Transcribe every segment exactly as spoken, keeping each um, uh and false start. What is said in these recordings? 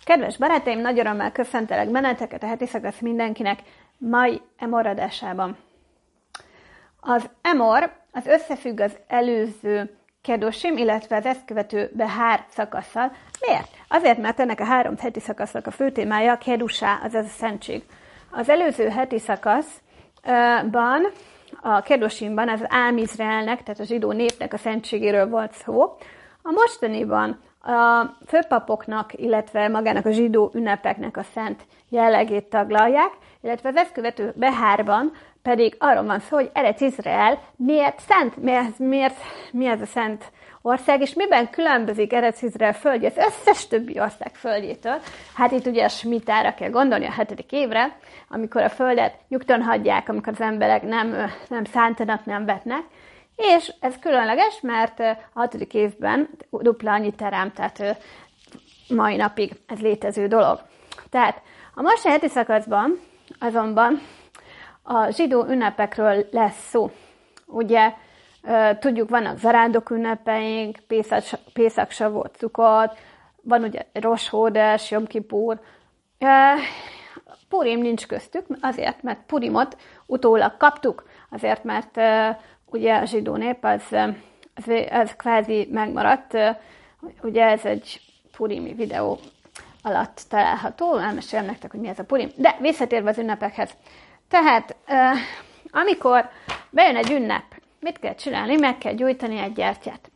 Kedves barátaim, nagy örömmel köszöntelek benneteket a heti szakasz mindenkinek mai Emor adásában. Az Emor az összefügg az előző Kedoshim, illetve az ezt követő Behár szakasszal. Miért? Azért, mert ennek a három heti szakasznak a fő témája a Kedushá, azaz a szentség. Az előző heti szakaszban, a Kedoshimban az Ám Izraelnek, tehát a zsidó népnek a szentségéről volt szó. A mostaniban a főpapoknak, illetve magának a zsidó ünnepeknek a szent jellegét taglalják, illetve az ezt követő Behárban pedig arról van szó, hogy Erec Izrael miért szent, miért, miért, mi ez a szent ország, és miben különbözik Erec Izrael földje az összes többi ország földjétől. Hát itt ugye a smitára kell gondolni, a hetedik évre, amikor a földet nyugton hagyják, amikor az emberek nem, nem szántanak, nem vetnek. És ez különleges, mert a hatodik évben dupla annyi terem, tehát mai napig ez létező dolog. Tehát a mostani heti szakaszban azonban a zsidó ünnepekről lesz szó. Ugye tudjuk, vannak zarándok ünnepeink, Pészak, Savót, Szukot, van ugye Rosh Hodesh, Jom Kipur. Purim nincs köztük, azért, mert Purimot utólag kaptuk, azért, mert ugye a zsidó nép az, az, az kvázi megmaradt, ugye ez egy purimi videó alatt található, elmesélem nektek, hogy mi ez a Purim. De visszatérve az ünnepekhez. Tehát, amikor bejön egy ünnep, mit kell csinálni? Meg kell gyújtani egy gyertyát.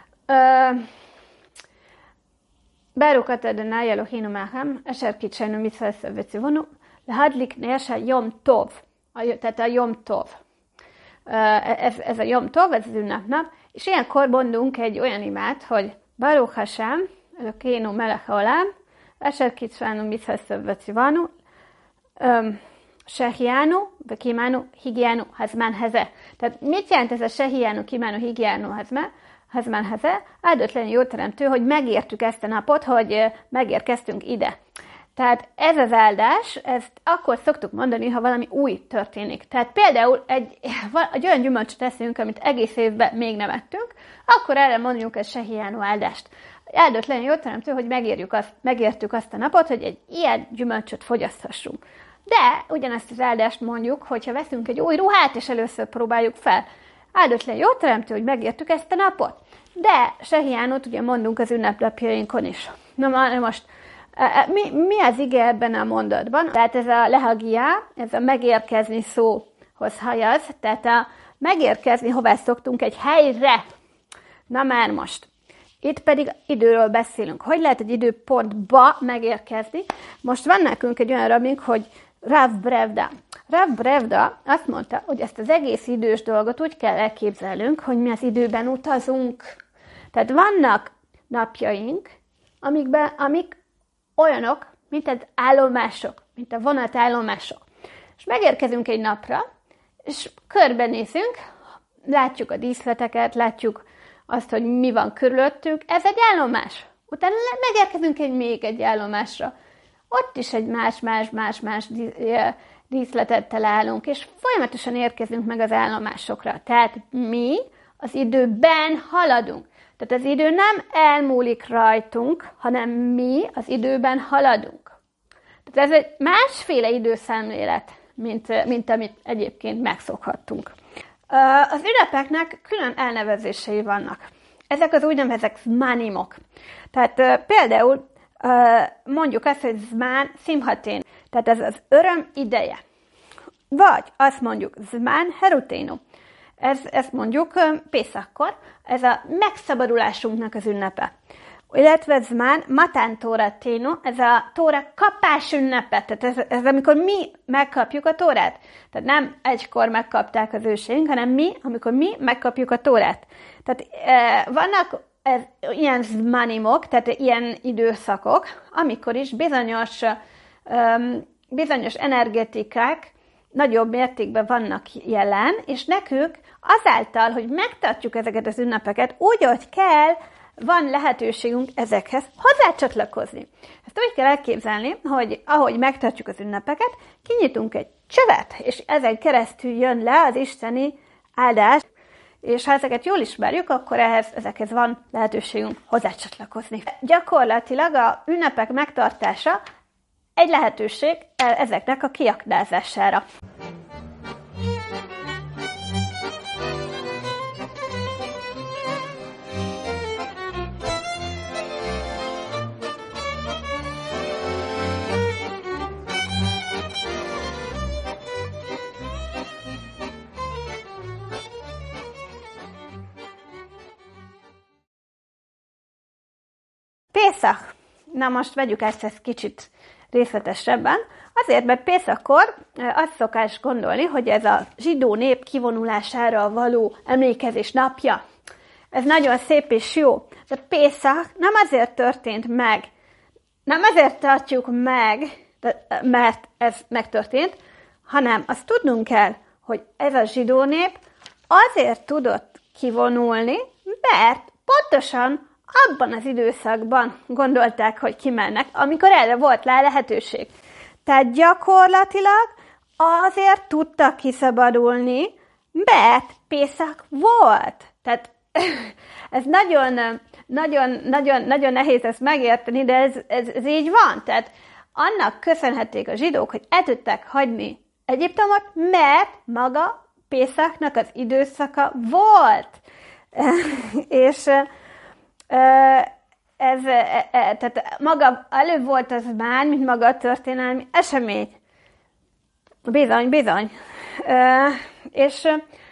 Baruch atah Adonai Eloheinu melech asher kitshenu mitzvah v'tzivonu lehadlik ner Yom Tov. Tehát a Yom Tov. Ez, ez a Yom Tov, ez az ünnepnap, és ilyenkor mondunk egy olyan imát, hogy Baruch Hashem, Elokeinu melech haolam, asher kitshenu mitzvah v'tzivonu, Sehiánu, vagy Kimánu, Higiánu, Hazmán Heze. Tehát mit jelent ez a Sehiánu, Kimánu, Higiánu, Hazmán Heze? Áldott jó teremtő, hogy megértük ezt a napot, hogy megérkeztünk ide. Tehát ez az áldás, ezt akkor szoktuk mondani, ha valami új történik. Tehát például egy, egy olyan gyümölcsöt eszünk, amit egész évben még nem ettünk, akkor erre mondjuk egy Sehiánu áldást. Áldott legyen jó teremtő, hogy megérjük azt, megértük azt a napot, hogy egy ilyen gyümölcsöt fogyaszthassunk. De ugyanezt az áldást mondjuk, hogyha veszünk egy új ruhát, és először próbáljuk fel. Áldott legyen jó teremtő, hogy megértük ezt a napot. De Sehiánot ugye mondunk az ünneplapjainkon is. Na már most, mi, mi az ige ebben a mondatban? Tehát ez a lehagia, ez a megérkezni szóhoz hajaz, tehát a megérkezni, hová szoktunk, egy helyre. Na már most. Itt pedig időről beszélünk. Hogy lehet egy időpontba megérkezni? Most van nekünk egy olyan rabink, hogy Rav Brevda. Rav Brevda azt mondta, hogy ezt az egész idős dolgot úgy kell elképzelnünk, hogy mi az időben utazunk. Tehát vannak napjaink, amikben, amik olyanok, mint az állomások, mint a vonatállomások. És megérkezünk egy napra, és körbenézünk, látjuk a díszleteket, látjuk azt, hogy mi van körülöttünk. Ez egy állomás. Utána megérkezünk egy még egy állomásra. Ott is egy más-más-más-más díszletet találunk, és folyamatosan érkezünk meg az állomásokra. Tehát mi az időben haladunk. Tehát az idő nem elmúlik rajtunk, hanem mi az időben haladunk. Tehát ez egy másféle időszemlélet, mint, mint amit egyébként megszokhattunk. Az ünnepeknek külön elnevezései vannak. Ezek az úgynevezett zmanimok. Tehát például mondjuk azt, hogy zmán szimhatén, tehát ez az öröm ideje. Vagy azt mondjuk zmán heruténu. Ez, ezt mondjuk Pészakkor, ez a megszabadulásunknak az ünnepe. Illetve zmán matán tóra ténu, ez a tóra kapás ünnepe. Tehát ez, ez amikor mi megkapjuk a tórát. Tehát nem egykor megkapták az őseink, hanem mi, amikor mi megkapjuk a tórát. Tehát e, vannak ez, ilyen zmanimok, tehát ilyen időszakok, amikor is bizonyos, um, bizonyos energetikák nagyobb mértékben vannak jelen, és nekünk azáltal, hogy megtartjuk ezeket az ünnepeket, úgy, hogy kell, van lehetőségünk ezekhez hozzácsatlakozni. Ezt úgy kell elképzelni, hogy ahogy megtartjuk az ünnepeket, kinyitunk egy csövet, és ezen keresztül jön le az isteni áldás. és ha ezeket jól ismerjük, akkor ehhez, ezekhez van lehetőségünk hozzácsatlakozni. Gyakorlatilag a ünnepek megtartása egy lehetőség ezeknek a kiaknázására. Pészak. Na most vegyük ezt, ezt kicsit részletesebben. Azért, mert Pészakkor azt szokás gondolni, hogy ez a zsidó nép kivonulására való emlékezés napja. Ez nagyon szép és jó. De Pészak nem azért történt meg, nem azért tartjuk meg, mert ez megtörtént, hanem azt tudnunk kell, hogy ez a zsidó nép azért tudott kivonulni, mert pontosan abban az időszakban gondolták, hogy kimennek, amikor erre volt rá lehetőség. Tehát gyakorlatilag azért tudtak kiszabadulni, mert Pészak volt. Tehát ez nagyon, nagyon, nagyon, nagyon nehéz ezt megérteni, de ez, ez, ez így van. Tehát annak köszönhették a zsidók, hogy el tudták hagyni Egyiptomot, mert maga Pészaknak az időszaka volt. És ez, tehát maga előbb volt az már, mint maga a történelmi esemény. Bizony, bizony. És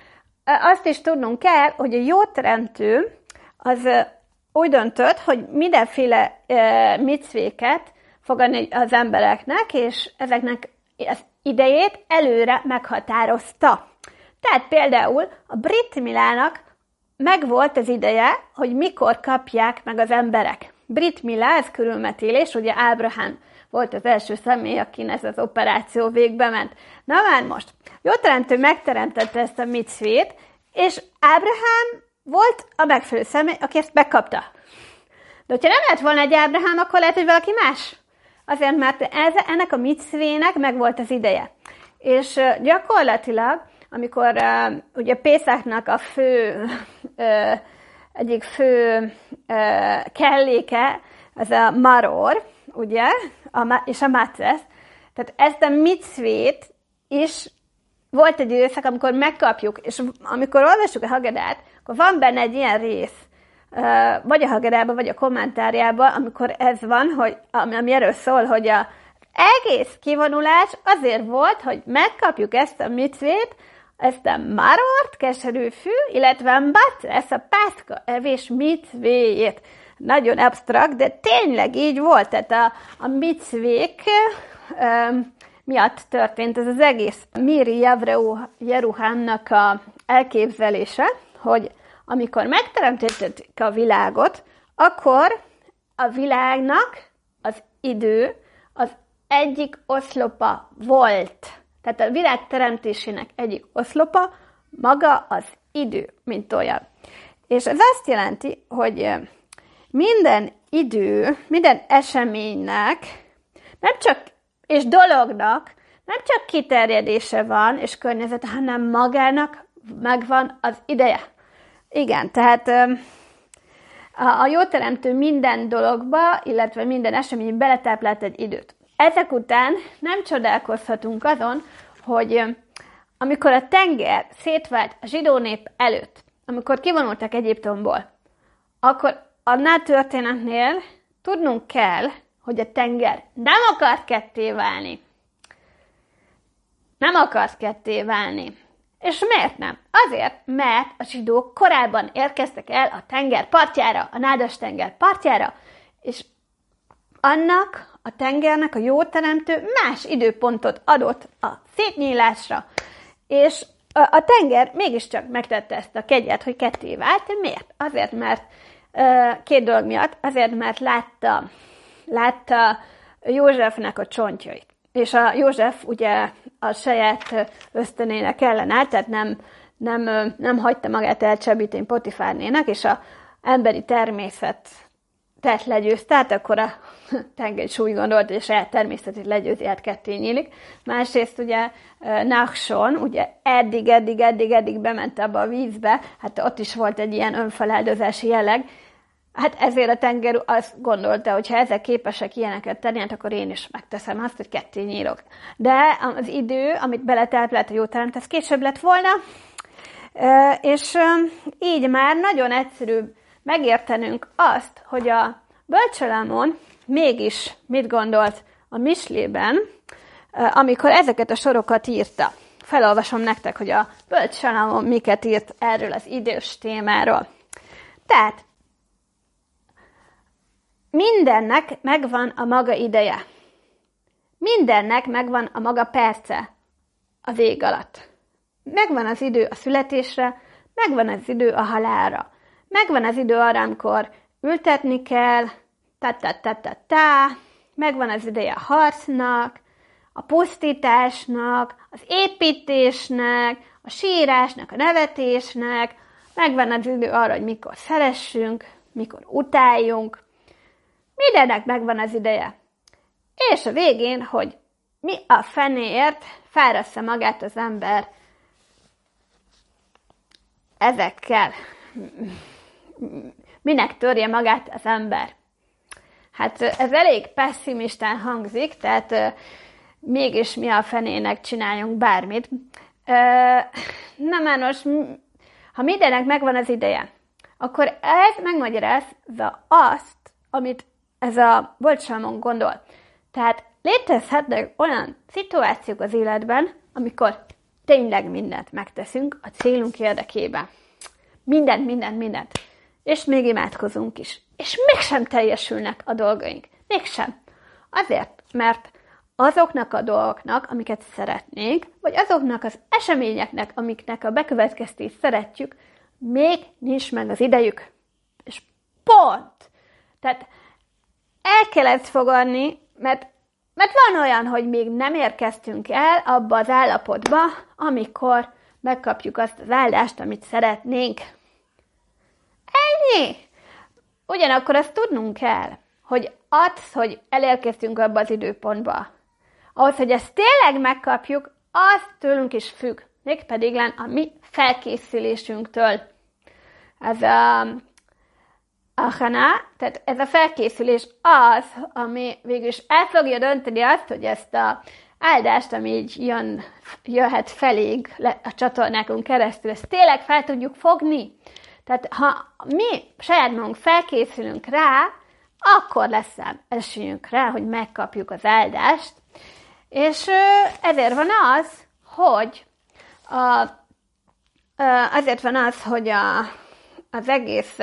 azt is tudnunk kell, hogy a jóteremtő az úgy döntött, hogy mindenféle micvéket fog adni az embereknek, és ezeknek az idejét előre meghatározta. Tehát például a Brit Milának megvolt az ideje, hogy mikor kapják meg az emberek. Brit Milá, ez körülmetélés, ugye Ábrahám volt az első személy, akin ez az operáció végbe ment. Na már most, jóteremtő megteremtette ezt a micvét, és Ábrahám volt a megfelelő személy, aki ezt megkapta. De hogyha nem lett volna egy Ábrahám, akkor lehet, hogy valaki más. Azért, mert ez, ennek a micvének megvolt az ideje. És gyakorlatilag, amikor uh, ugye Pészaknak a fő, uh, egyik fő uh, kelléke, az a maror, ugye, a, és a macesz, tehát ezt a micvét is volt egy időszak, amikor megkapjuk, és amikor olvassuk a Hagedát, akkor van benne egy ilyen rész, uh, vagy a Hagedában, vagy a kommentárjában, amikor ez van, hogy, ami erről szól, hogy az egész kivonulás azért volt, hogy megkapjuk ezt a micvét, ezt a marort, keserű fű, illetve ezt a pászka evés micvéjét. Nagyon absztrakt, de tényleg így volt. Tehát a, a micvék ö, miatt történt ez az egész. Miri Jeruhámnak a elképzelése, hogy amikor megteremtették a világot, akkor a világnak az idő az egyik oszlopa volt. Tehát a világ teremtésének egyik oszlopa maga az idő, mint olyan. És ez azt jelenti, hogy minden idő, minden eseménynek, nem csak, és dolognak, nem csak kiterjedése van, és környezete, hanem magának megvan az ideje. Igen, tehát a jóteremtő minden dologba, illetve minden esemény beletáplált egy időt. Ezek után nem csodálkozhatunk azon, hogy amikor a tenger szétvált a zsidó nép előtt, amikor kivonultak Egyiptomból, akkor annál történetnél tudnunk kell, hogy a tenger nem akart ketté válni. Nem akart ketté válni. És miért nem? Azért, mert a zsidók korábban érkeztek el a tenger partjára, a nádas tenger partjára, és annak a tengernek a jóteremtő más időpontot adott a szétnyílásra, és a tenger mégiscsak megtette ezt a kegyet, hogy ketté vált. Miért? Azért, mert két dolog miatt. Azért, mert látta, látta Józsefnek a csontjait. És a József ugye a saját ösztönének ellenállt, tehát nem, nem, nem hagyta magát elcsábítani Potifárnének, és az emberi természet tett legyőzte, tehát akkor a tenger is úgy gondolt, és saját természetét legyőzi, hát ketté nyílik. Másrészt ugye Nachshon, ugye eddig, eddig, eddig, eddig bement abba a vízbe, hát ott is volt egy ilyen önfeláldozási jelleg. Hát ezért a tenger azt gondolta, hogy ha ezek képesek ilyeneket tenni, hát akkor én is megteszem azt, hogy ketté nyílok. De az idő, amit beletelpelt a jó teremt, ez később lett volna, és így már nagyon egyszerű megértenünk azt, hogy a Bölcselemon mégis mit gondolt a Mislében, amikor ezeket a sorokat írta. Felolvasom nektek, hogy a Bölcselemon miket írt erről az idős témáról. Tehát mindennek megvan a maga ideje. Mindennek megvan a maga perce az ég alatt. Megvan az idő a születésre, megvan az idő a halálra. Megvan az idő arra, amikor ültetni kell, ta-ta-ta-ta-ta, megvan az ideje a harcnak, a pusztításnak, az építésnek, a sírásnak, a nevetésnek, megvan az idő arra, hogy mikor szeressünk, mikor utáljunk. Mindennek megvan az ideje. És a végén, hogy mi a fenéért fárassza magát az ember ezekkel. Minek törje magát az ember? Hát ez elég pessimistán hangzik, tehát euh, mégis mi a fenének csináljunk bármit. Euh, na már most, ha mindennek megvan az ideje, akkor ez megmagyarázza azt, amit ez a Bölcselemon gondol. Tehát létezhetnek olyan szituációk az életben, amikor tényleg mindent megteszünk a célunk érdekében. Mindent, mindent, mindent. És még imádkozunk is. És mégsem teljesülnek a dolgaink. Mégsem. Azért, mert azoknak a dolgoknak, amiket szeretnénk, vagy azoknak az eseményeknek, amiknek a bekövetkeztést szeretjük, még nincs meg az idejük. És pont. Tehát el kell ezt fogadni, mert, mert van olyan, hogy még nem érkeztünk el abba az állapotba, amikor megkapjuk azt az áldást, amit szeretnénk. Ennyi! Ugyanakkor azt tudnunk kell, hogy az, hogy elérkeztünk abba az időpontba, ahhoz, hogy ezt tényleg megkapjuk, az tőlünk is függ, mégpedig len a mi felkészülésünktől. Ez a Achana, tehát ez a felkészülés az, ami végülis el fogja dönteni azt, hogy ezt a áldást, ami így jön, jöhet felénk a csatornákon keresztül, ezt tényleg fel tudjuk fogni. Tehát ha mi saját magunk felkészülünk rá, akkor lesz esélyünk rá, hogy megkapjuk az áldást. És ezért van az, hogy a, azért van az, hogy a, az egész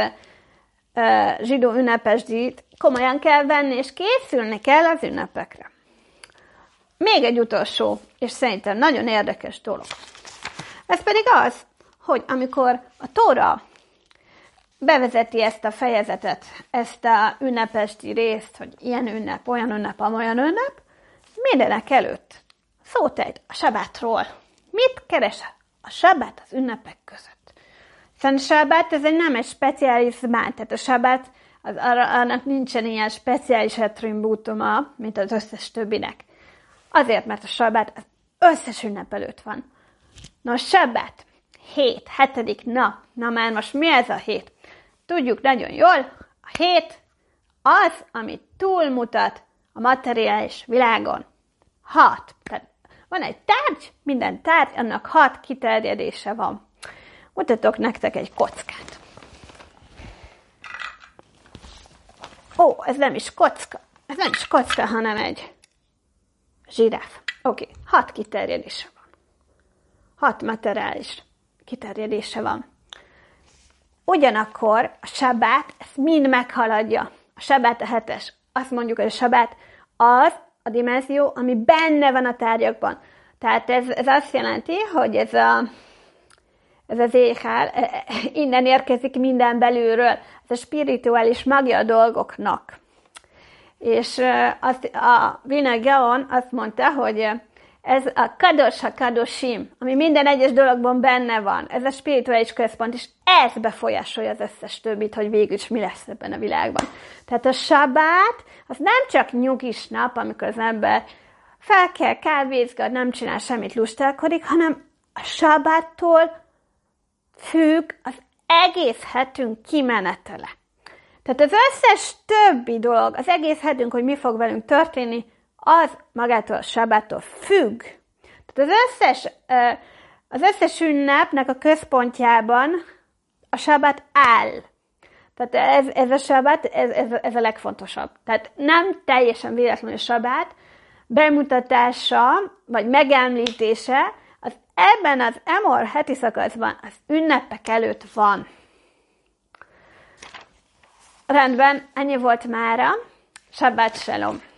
zsidó ünnepesdíjt komolyan kell venni, és készülni kell az ünnepekre. Még egy utolsó, és szerintem nagyon érdekes dolog. Ez pedig az, hogy amikor a Tóra bevezeti ezt a fejezetet, ezt a ünnepesdi részt, hogy ilyen ünnep, olyan ünnep, amolyan ünnep, mindenek előtt szót ejt a sabátról. Mit keres a sabát az ünnepek között? Szóval a sabát ez egy nem egy speciális bán, tehát a sabát az, annak nincsen ilyen speciális attribútuma, mint az összes többinek. Azért, mert a sabát az összes ünnep előtt van. Na a sabát, hét, hetedik nap, na már most mi ez a hét? Tudjuk nagyon jól, a hét az, ami túlmutat a materiális világon. Hat. Tehát van egy tárgy, minden tárgy, annak hat kiterjedése van. Mutatok nektek egy kockát. Ó, ez nem is kocka. Ez nem is kocka, hanem egy zsiráf. Oké, okay. Hat kiterjedése van. Hat materiális kiterjedése van. Ugyanakkor a sabát ezt mind meghaladja. A sabát a hetes. Azt mondjuk, hogy a sabát az a dimenzió, ami benne van a tárgyakban. Tehát ez, ez azt jelenti, hogy ez, a, ez az éhál, innen érkezik minden belülről. Ez a spirituális magja a dolgoknak. És azt, a Vilna Gaon azt mondta, hogy ez a kadosh kadoshim, ami minden egyes dologban benne van, ez a spirituális központ, és ez befolyásolja az összes többit, hogy végül is mi lesz ebben a világban. Tehát a sabát, az nem csak nyugis nap, amikor az ember fel kell, kávézgat, nem csinál semmit, lustálkodik, hanem a sabáttól függ az egész hetünk kimenetele. Tehát az összes többi dolog, az egész hetünk, hogy mi fog velünk történni, az magától a sabáttól függ. Tehát az összes, az összes ünnepnek a központjában a sabát áll. Tehát ez, ez a sabát, ez, ez, ez a legfontosabb. Tehát nem teljesen véletlenül a sabát bemutatása, vagy megemlítése, az ebben az Emor heti szakaszban az ünnepek előtt van. Rendben, ennyi volt mára. Sabbat shalom.